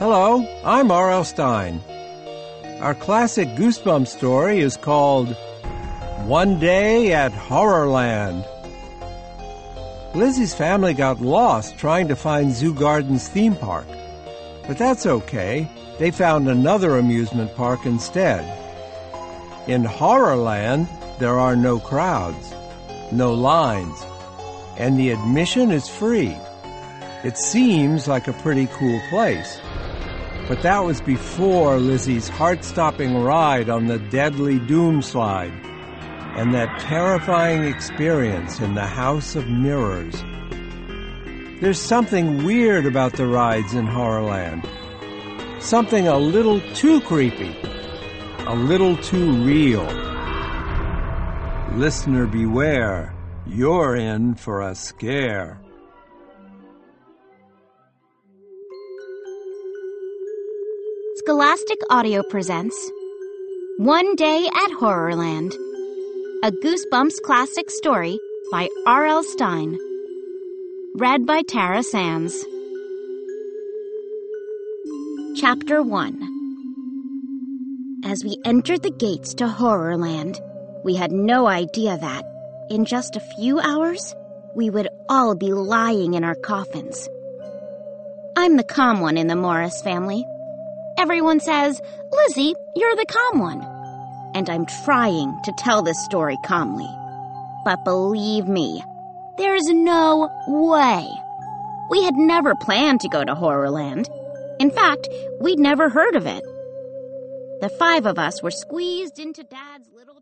Hello, I'm R.L. Stein. Our classic Goosebumps story is called One Day at Horrorland. Lizzie's family got lost trying to find Zoo Garden's theme park. But that's okay. They found another amusement park instead. In Horrorland, there are no crowds, no lines, and the admission is free. It seems like a pretty cool place. But that was before Lizzie's heart-stopping ride on the deadly Doom Slide and that terrifying experience in the House of Mirrors. There's something weird about the rides in Horrorland. Something a little too creepy, a little too real. Listener beware, you're in for a scare. Scholastic Audio presents One Day at Horrorland, a Goosebumps classic story by R.L. Stein. Read by Tara Sands. Chapter 1. As we entered the gates to Horrorland, we had no idea that, in just a few hours, we would all be lying in our coffins. I'm the calm one in the Morris family. Everyone says, "Lizzie, you're the calm one." And I'm trying to tell this story calmly. But believe me, there's no way. We had never planned to go to Horrorland. In fact, we'd never heard of it. The 5 of us were squeezed into Dad's little